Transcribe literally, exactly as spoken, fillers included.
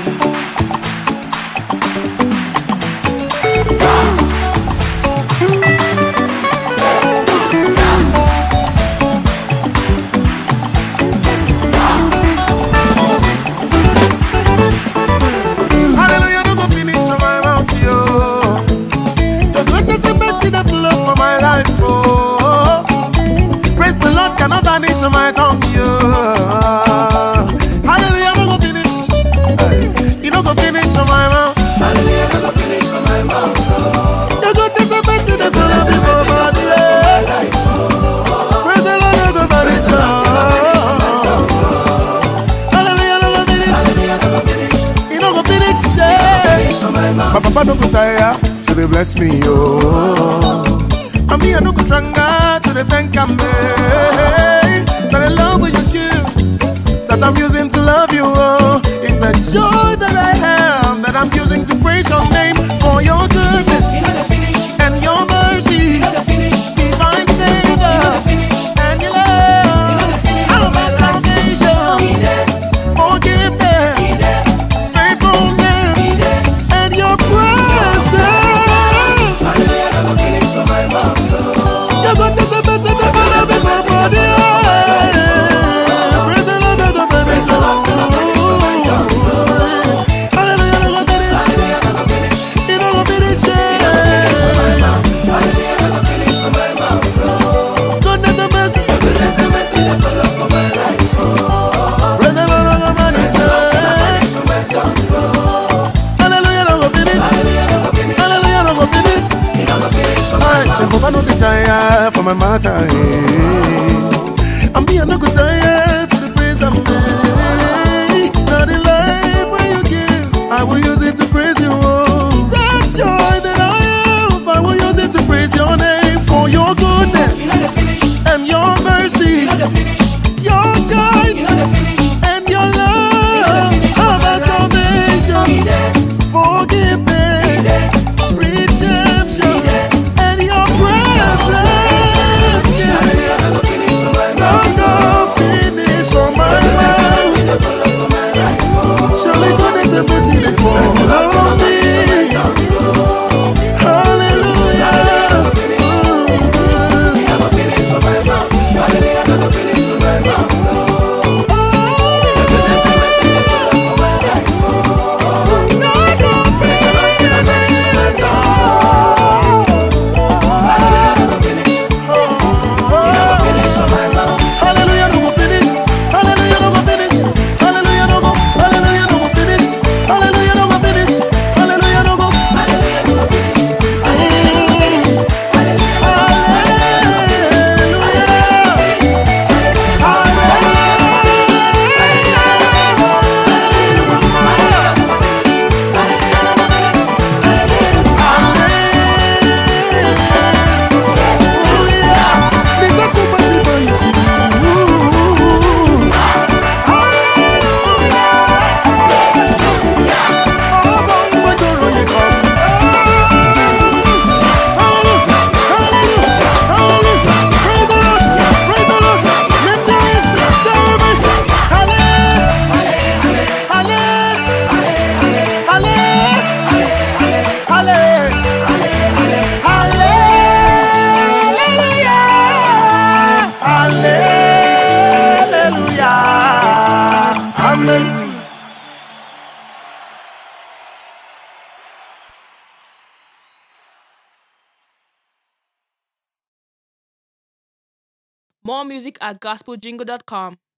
So my tongue, you hallelujah, no go finish. You no go finish on my mouth. Hallelujah, no go finish on my mouth. The goodness and mercy, the goodness and mercy, praise the Lord, no go finish. Hallelujah, no go finish. You no go finish. My papa no go tire, so they bless me, oh. And me I no go stronger, so they thank me. That I love what you give, that I'm using to love you, oh. It's a joy that I have, that I'm using to praise your name for your goodness and your mercy, divine favor and your love. How about salvation, forgiveness, faithfulness, and your presence. You're going to be better than my body. I no be tired for my matter, I'm being no good tired to the praise I'm made. Not in life where you give, I will use it to praise you. Oh, that joy that I have, I will use it to praise your name for your goodness and your mercy, your guidance and your love. How about salvation, forgiveness, redemption, and your presence. I'm gonna finish on my life. Surely goodness and mercy they follow me. Hallelujah. More music at gospel jingle dot com.